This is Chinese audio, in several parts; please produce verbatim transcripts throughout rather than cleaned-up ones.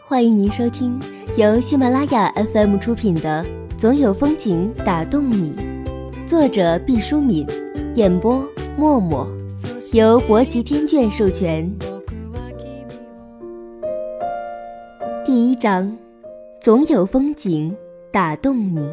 欢迎您收听由喜马拉雅 F M 出品的《总有风景打动你》，作者毕淑敏，演播默默，由博吉天卷授权。第一章，总有风景打动你。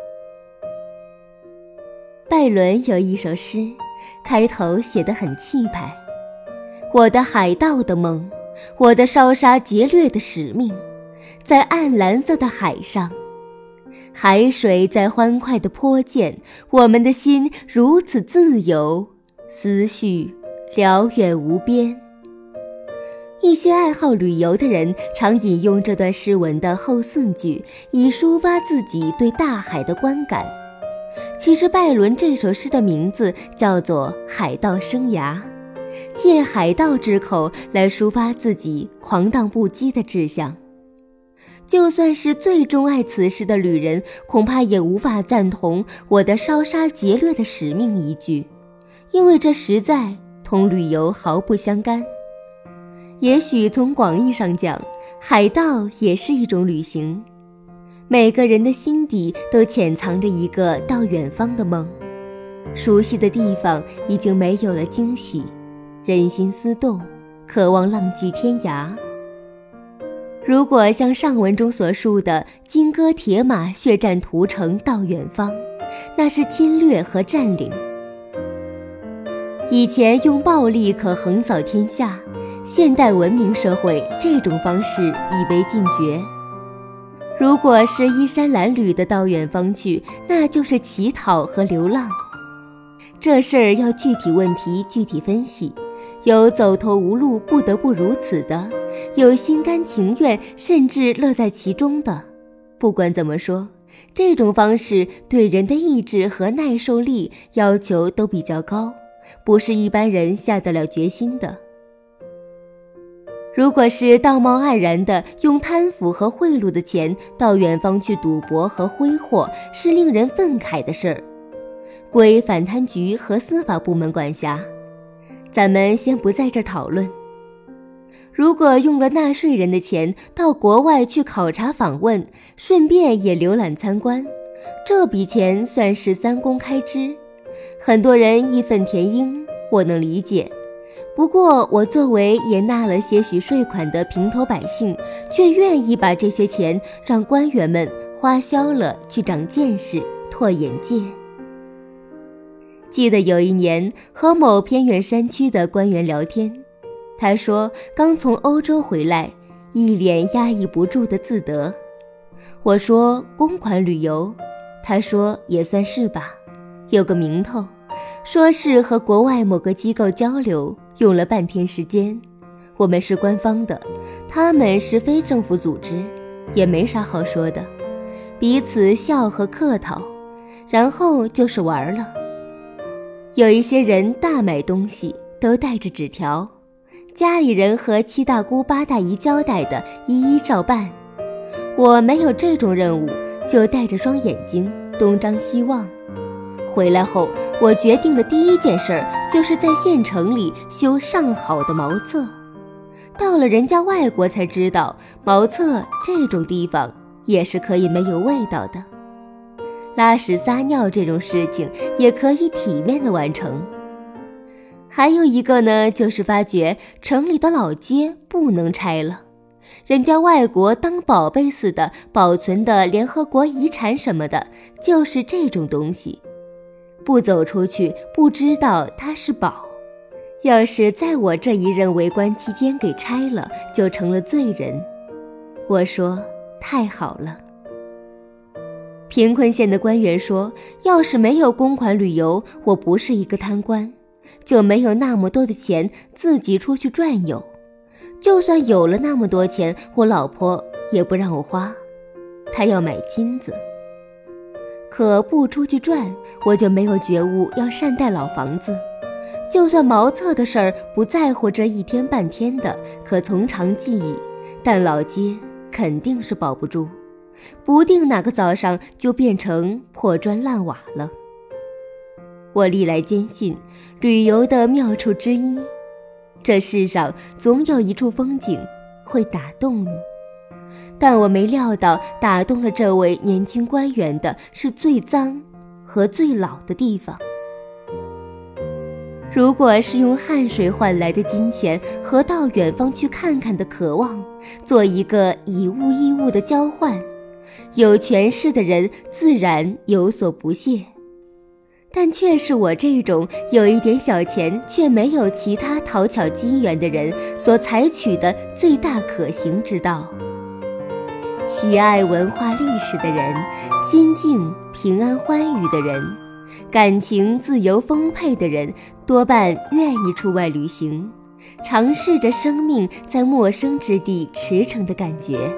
拜伦有一首诗，开头写得很气派：我的海盗的梦，我的烧杀劫掠的使命，在暗蓝色的海上，海水在欢快地泼溅，我们的心如此自由，思绪辽远无边。一些爱好旅游的人常引用这段诗文的后四句，以抒发自己对大海的观感。其实拜伦这首诗的名字叫做《海盗生涯》，借海盗之口来抒发自己狂荡不羁的志向。就算是最钟爱此诗的旅人，恐怕也无法赞同我的烧杀劫掠的使命一句，因为这实在同旅游毫不相干。也许从广义上讲，海盗也是一种旅行。每个人的心底都潜藏着一个到远方的梦，熟悉的地方已经没有了惊喜，人心思动，渴望浪迹天涯。如果像上文中所述的金戈铁马血战屠城到远方，那是侵略和占领。以前用暴力可横扫天下，现代文明社会这种方式已被禁绝。如果是衣衫褴褛的到远方去，那就是乞讨和流浪。这事儿要具体问题具体分析，有走投无路不得不如此的，有心甘情愿甚至乐在其中的。不管怎么说，这种方式对人的意志和耐受力要求都比较高，不是一般人下得了决心的。如果是道貌岸然的用贪腐和贿赂的钱到远方去赌博和挥霍，是令人愤慨的事儿，归反贪局和司法部门管辖，咱们先不在这儿讨论。如果用了纳税人的钱到国外去考察访问，顺便也浏览参观，这笔钱算是三公开支，很多人义愤填膺，我能理解。不过我作为也纳了些许税款的平头百姓，却愿意把这些钱让官员们花销了去长见识、拓眼界。记得有一年和某偏远山区的官员聊天，他说刚从欧洲回来，一脸压抑不住的自得。我说公款旅游，他说也算是吧，有个名头，说是和国外某个机构交流，用了半天时间。我们是官方的，他们是非政府组织，也没啥好说的，彼此笑和客套，然后就是玩了。有一些人大买东西都带着纸条，家里人和七大姑八大姨交代的一一照办。我没有这种任务，就带着双眼睛东张西望。回来后，我决定的第一件事就是在县城里修上好的茅厕。到了人家外国才知道，茅厕这种地方也是可以没有味道的，拉屎撒尿这种事情也可以体面的完成。还有一个呢，就是发觉城里的老街不能拆了，人家外国当宝贝似的保存的联合国遗产什么的，就是这种东西，不走出去不知道它是宝，要是在我这一任为官期间给拆了，就成了罪人。我说太好了。贫困县的官员说，要是没有公款旅游，我不是一个贪官，就没有那么多的钱自己出去转悠，就算有了那么多钱，我老婆也不让我花，她要买金子。可不出去转，我就没有觉悟要善待老房子。就算茅厕的事儿不在乎这一天半天的，可从长计议，但老街肯定是保不住，不定哪个早上就变成破砖烂瓦了。我历来坚信旅游的妙处之一，这世上总有一处风景会打动你， 但我没料到打动了这位年轻官员的是最脏和最老的地方。如果是用汗水换来的金钱和到远方去看看的渴望做一个以物易物的交换，有权势的人自然有所不屑，但却是我这种有一点小钱却没有其他讨巧机缘的人所采取的最大可行之道。喜爱文化历史的人，心境平安欢愉的人，感情自由丰沛的人，多半愿意出外旅行，尝试着生命在陌生之地驰骋的感觉。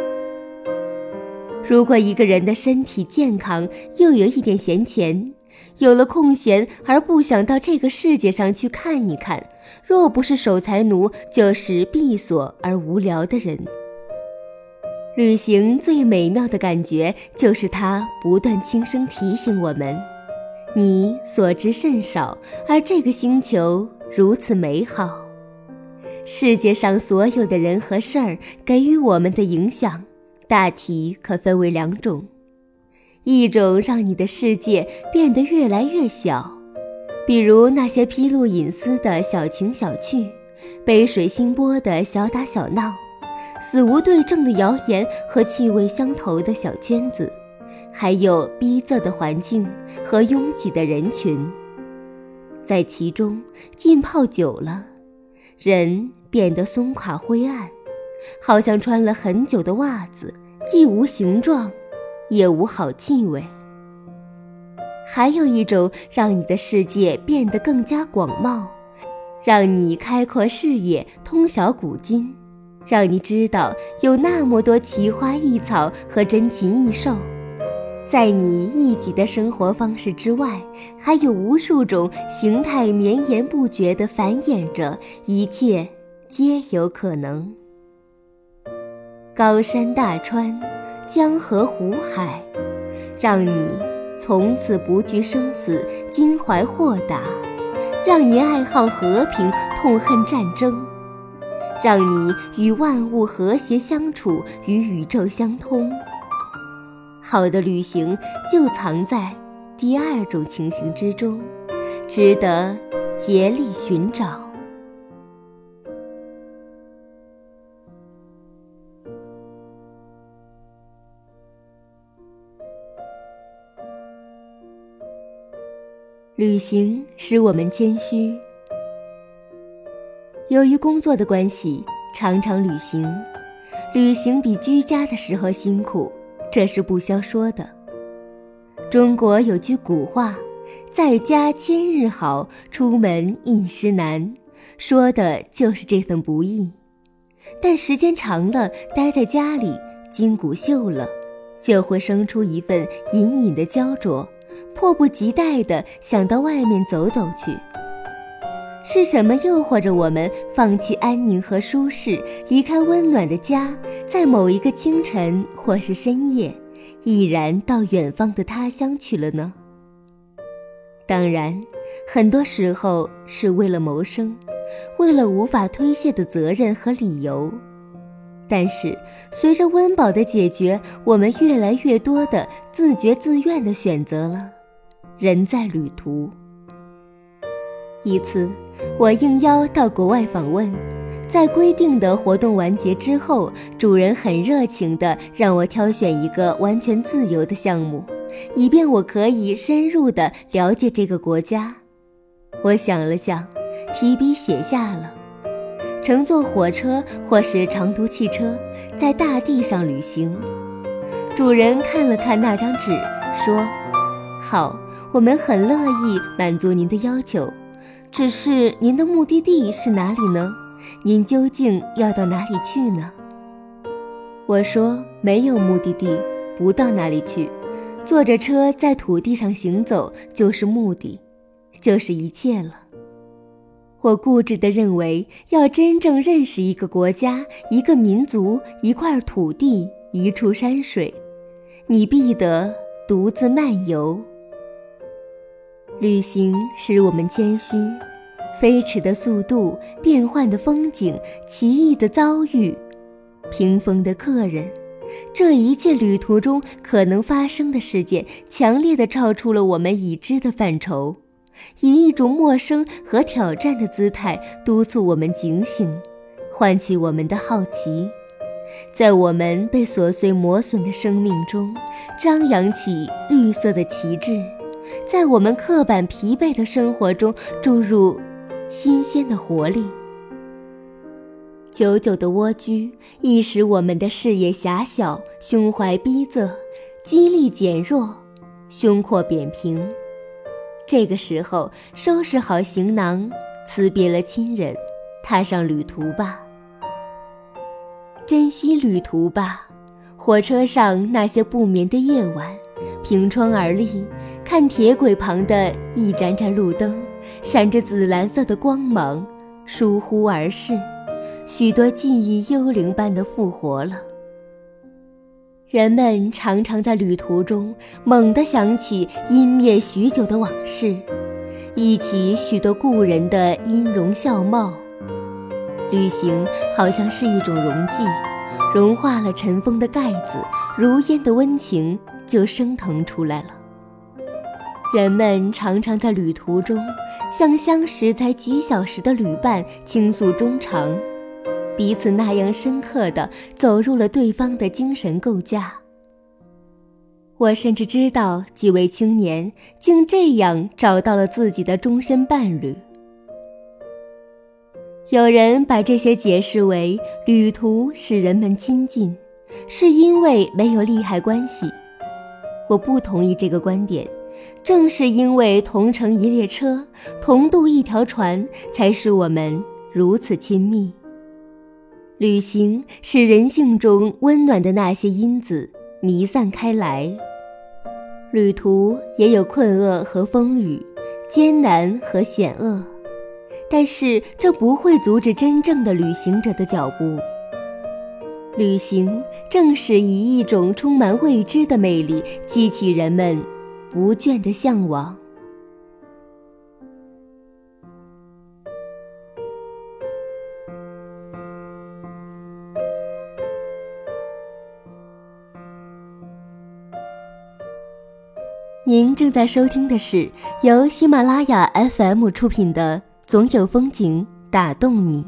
如果一个人的身体健康，又有一点闲钱，有了空闲而不想到这个世界上去看一看，若不是守财奴，就是闭锁而无聊的人。旅行最美妙的感觉，就是它不断轻声提醒我们，你所知甚少，而这个星球如此美好。世界上所有的人和事儿给予我们的影响，大体可分为两种。一种让你的世界变得越来越小，比如那些披露隐私的小情小趣，杯水兴波的小打小闹，死无对证的谣言和气味相投的小圈子，还有逼仄的环境和拥挤的人群。在其中浸泡久了，人变得松垮灰暗，好像穿了很久的袜子，既无形状也无好气味。还有一种让你的世界变得更加广袤，让你开阔视野，通晓古今，让你知道有那么多奇花异草和珍禽异兽，在你一己的生活方式之外，还有无数种形态绵延不绝地繁衍着，一切皆有可能。高山大川，江河湖海，让你从此不惧生死，襟怀豁达，让你爱好和平，痛恨战争，让你与万物和谐相处，与宇宙相通。好的旅行就藏在第二种情形之中，值得竭力寻找。旅行使我们谦虚。由于工作的关系，常常旅行，旅行比居家的时候辛苦，这是不消说的。中国有句古话，在家千日好，出门一时难，说的就是这份不易。但时间长了，待在家里，筋骨锈了，就会生出一份隐隐的焦灼，迫不及待地想到外面走走去。是什么诱惑着我们放弃安宁和舒适，离开温暖的家，在某一个清晨或是深夜，毅然到远方的他乡去了呢？当然，很多时候是为了谋生，为了无法推卸的责任和理由。但是随着温饱的解决，我们越来越多的自觉自愿地选择了人在旅途。一次，我应邀到国外访问，在规定的活动完结之后，主人很热情地让我挑选一个完全自由的项目，以便我可以深入地了解这个国家。我想了想，提笔写下了乘坐火车或是长途汽车，在大地上旅行。主人看了看那张纸，说：好，我们很乐意满足您的要求，只是您的目的地是哪里呢？您究竟要到哪里去呢？我说，没有目的地，不到哪里去，坐着车在土地上行走就是目的，就是一切了。我固执地认为，要真正认识一个国家、一个民族、一块土地、一处山水，你必得独自漫游。旅行使我们谦虚，飞驰的速度，变幻的风景，奇异的遭遇，屏风的客人， 这一切旅途中可能发生的事件，强烈地超出了我们已知的范畴，以一种陌生和挑战的姿态督促我们警醒，唤起我们的好奇，在我们被琐碎磨损的生命中张扬起绿色的旗帜，在我们刻板疲惫的生活中注入新鲜的活力。久久的蜗居易使我们的视野狭小，胸怀逼仄，肌力减弱，胸廓扁平。这个时候，收拾好行囊，辞别了亲人，踏上旅途吧。珍惜旅途吧，火车上那些不眠的夜晚，凭窗而立，看铁轨旁的一盏盏路灯，闪着紫蓝色的光芒，疏忽而逝，许多记忆幽灵般的复活了。人们常常在旅途中猛地想起湮灭许久的往事，忆起许多故人的音容笑貌。旅行好像是一种溶剂，融化了尘封的盖子，如烟的温情就升腾出来了。人们常常在旅途中向相识才几小时的旅伴倾诉衷肠，彼此那样深刻地走入了对方的精神构架。我甚至知道几位青年竟这样找到了自己的终身伴侣。有人把这些解释为旅途使人们亲近，是因为没有利害关系。我不同意这个观点，正是因为同乘一列车，同渡一条船，才使我们如此亲密。旅行使人性中温暖的那些因子弥散开来。旅途也有困厄和风雨，艰难和险恶，但是这不会阻止真正的旅行者的脚步。旅行正是以一种充满未知的魅力激起人们不倦的向往。您正在收听的是由喜马拉雅 F M 出品的《总有风景打动你》。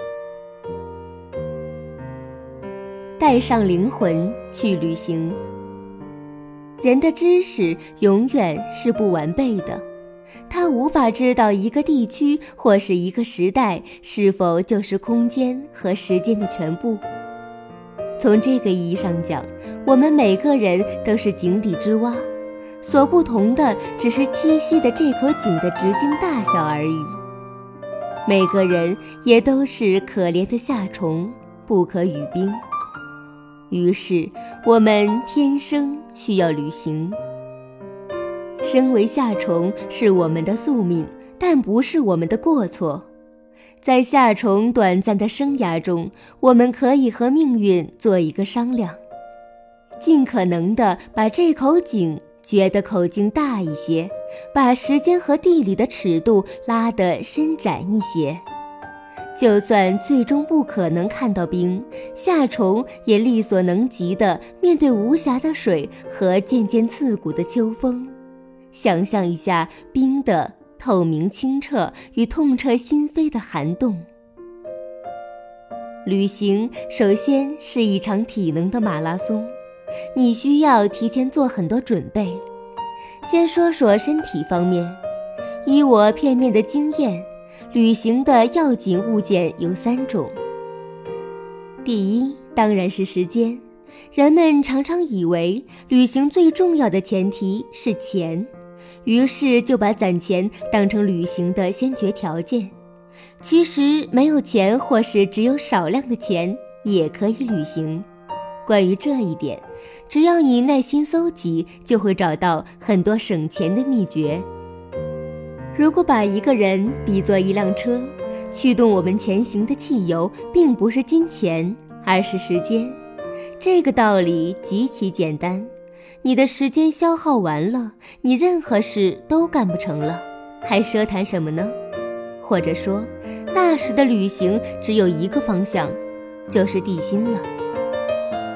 带上灵魂去旅行。人的知识永远是不完备的，他无法知道一个地区或是一个时代是否就是空间和时间的全部。从这个意义上讲，我们每个人都是井底之蛙，所不同的只是栖息的这口井的直径大小而已。每个人也都是可怜的夏虫，不可语冰。于是我们天生需要旅行。身为夏虫是我们的宿命，但不是我们的过错。在夏虫短暂的生涯中，我们可以和命运做一个商量，尽可能地把这口井掘得口径大一些，把时间和地理的尺度拉得伸展一些。就算最终不可能看到冰，夏虫也力所能及地面对无暇的水和渐渐刺骨的秋风，想象一下冰的透明清澈与痛彻心扉的寒冻。旅行首先是一场体能的马拉松，你需要提前做很多准备。先说说身体方面，依我片面的经验，旅行的要紧物件有三种。第一，当然是时间。人们常常以为旅行最重要的前提是钱，于是就把攒钱当成旅行的先决条件。其实没有钱，或是只有少量的钱也可以旅行。关于这一点，只要你耐心搜集，就会找到很多省钱的秘诀。如果把一个人比作一辆车，驱动我们前行的汽油并不是金钱，而是时间。这个道理极其简单，你的时间消耗完了，你任何事都干不成了，还奢谈什么呢？或者说，那时的旅行只有一个方向，就是地心了。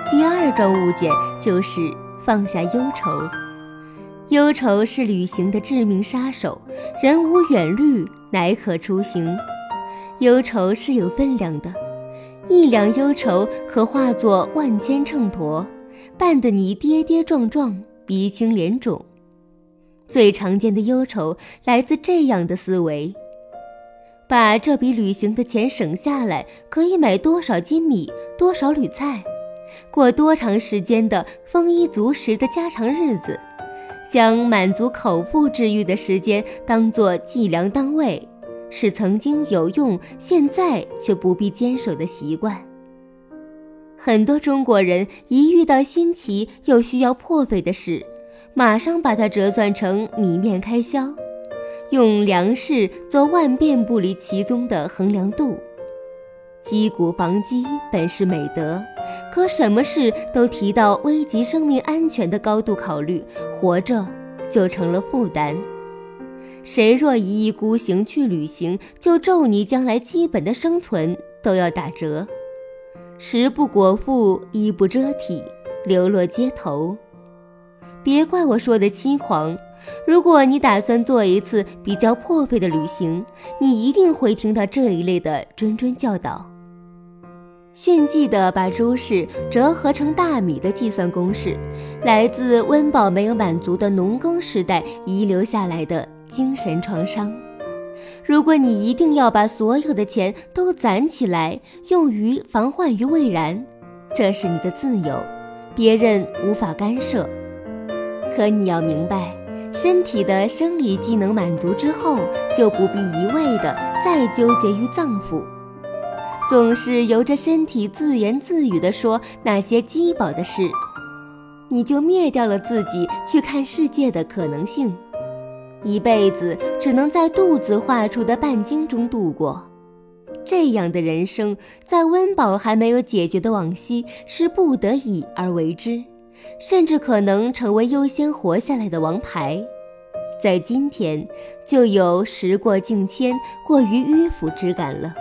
第二桩物件就是放下忧愁。忧愁是旅行的致命杀手，人无远虑，乃可出行。忧愁是有分量的，一两忧愁可化作万千秤砣，绊得你跌跌撞撞，鼻青脸肿。最常见的忧愁来自这样的思维：把这笔旅行的钱省下来，可以买多少斤米，多少缕菜，过多长时间的丰衣足食的家常日子，将满足口腹之欲的时间当作计量单位，是曾经有用，现在却不必坚守的习惯。很多中国人一遇到新奇又需要破费的事，马上把它折算成米面开销，用粮食做万变不离其宗的衡量度。击鼓防饥本是美德，可什么事都提到危及生命安全的高度考虑，活着就成了负担。谁若一意孤行去旅行，就咒你将来基本的生存都要打折。食不果腹，衣不遮体，流落街头。别怪我说的凄狂，如果你打算做一次比较破费的旅行，你一定会听到这一类的谆谆教导。炫技地把诸事折合成大米的计算公式，来自温饱没有满足的农耕时代遗留下来的精神创伤。如果你一定要把所有的钱都攒起来，用于防患于未然，这是你的自由，别人无法干涉。可你要明白，身体的生理机能满足之后，就不必一味地再纠结于脏腑，总是由着身体自言自语地说那些饥饱的事，你就灭掉了自己去看世界的可能性。一辈子只能在肚子画出的半径中度过，这样的人生，在温饱还没有解决的往昔，是不得已而为之，甚至可能成为优先活下来的王牌。在今天，就有时过境迁、过于迂腐之感了。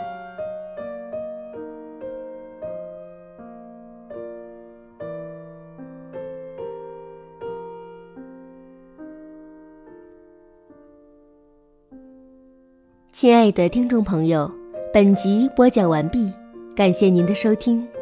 亲爱的听众朋友，本集播讲完毕，感谢您的收听。